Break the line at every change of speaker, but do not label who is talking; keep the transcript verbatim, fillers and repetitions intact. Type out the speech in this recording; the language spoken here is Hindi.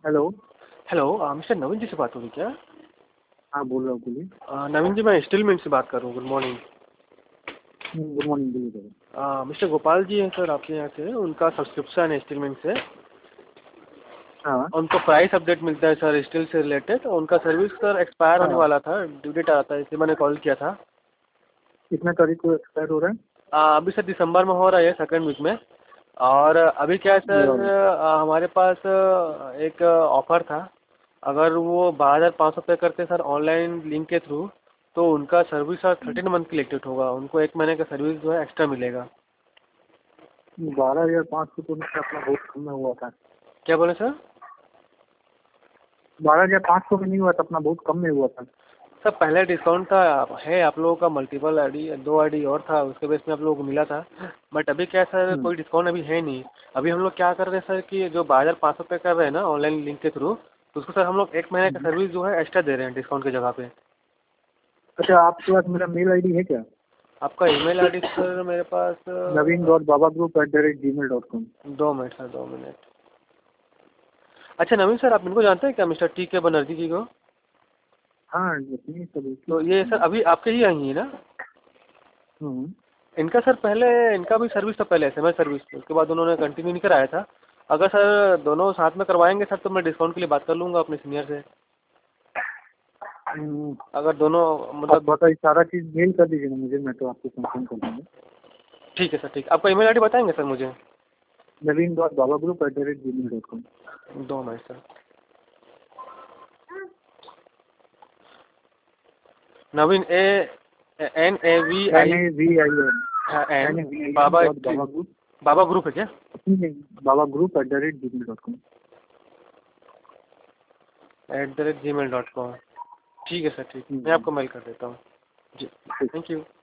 Hello.
Hello, mister Naveen ji से बात हो रही क्या?
हाँ, बोल रहा हूँ, बोलिए।
अ, नवीन जी, मैं स्टील मिल से बात कर रहा हूँ। Good morning.
गुड मॉर्निंग, बोलिए सर।
अ, मिस्टर गोपाल जी हैं सर आपके यहाँ से, उनका सब्सक्रिप्शन है स्टील मिल से।
हाँ
उनको प्राइस अपडेट मिलता है सर स्टील से रिलेटेड। उनका सर्विस सर एक्सपायर होने
हाँ।
वाला था, ड्यू डेट आता है, इसलिए मैंने कॉल किया था।
कितने तारीख को एक्सपायर हो रहा है?
अ, अभी सर दिसंबर में हो रहा है, सेकंड वीक में। और अभी क्या है
ये
सर,
वाला।
अ, हमारे पास अ, एक ऑफर था। अगर वो बारह हज़ार पाँच सौ पे करते सर ऑनलाइन लिंक के थ्रू, तो उनका सर्विस सर थर्टीन मंथ के लिए एक्टिवेट होगा। उनको एक महीने का सर्विस जो है एक्स्ट्रा मिलेगा।
बारह हजार पाँच सौ तो मुझसे अपना बहुत कम में हुआ था।
क्या बोले सर?
बारह हजार पाँच सौ में नहीं हुआ था, अपना बहुत कम में हुआ था।
सर पहले डिस्काउंट था, है आप लोगों का मल्टीपल आईडी, दो आईडी और था, उसके बेस में आप लोगों को मिला था। बट अभी क्या है सर,
हम्म,
कोई डिस्काउंट अभी है नहीं। अभी हम लोग क्या कर रहे हैं सर कि जो बारह हज़ार पाँच सौ पे कर रहे हैं ना ऑनलाइन लिंक के थ्रू, तो उसको सर हम लोग एक महीने का
हम्म।
सर्विस जो है एक्स्ट्रा दे रहे हैं डिस्काउंट की जगह पे।
अच्छा, आपके पास मेरा मेल आईडी है क्या?
आपका ईमेल आईडी सर मेरे पास
Naveen
uh,
dot Baba group at the rate ji mail dot com.
दो मिनट सर, दो मिनट। अच्छा नवीन सर, आप इनको जानते हैं क्या, मिस्टर टी के बनर्जी जी को?
हाँ, इतनी सब इसी
तो ये सर अभी आपके ही आई है ना?
हम्म।
इनका सर पहले, इनका भी सर्विस था पहले, एस एम एस सर्विस, उसके बाद उन्होंने कंटिन्यू नहीं कराया था। अगर सर दोनों साथ में करवाएंगे सर, तो मैं डिस्काउंट के लिए बात कर लूँगा अपने सीनियर से।
हम्म।
अगर दोनों
आप
मतलब।
बताइए, सारा चीज़ मेल कर दीजिए ना मुझे, मैं तो आपको कंफर्म कर दूँगा।
ठीक है सर, ठीक। आपका ईमेल आईडी बताएंगे सर मुझे?
Naveen dot Baba group at the rate ji mail dot com.
दो minute sir. Naveen A N A V
N
I
A V I N
N
N A V I N
Baba
dot Baba group.
Baba group है क्या?
नहीं, Baba group at the rate ji mail dot com.
At the rate ji mail dot com. ठीक है सर, ठीक, मैं आपको मेल कर देता हूँ जी। Thank you.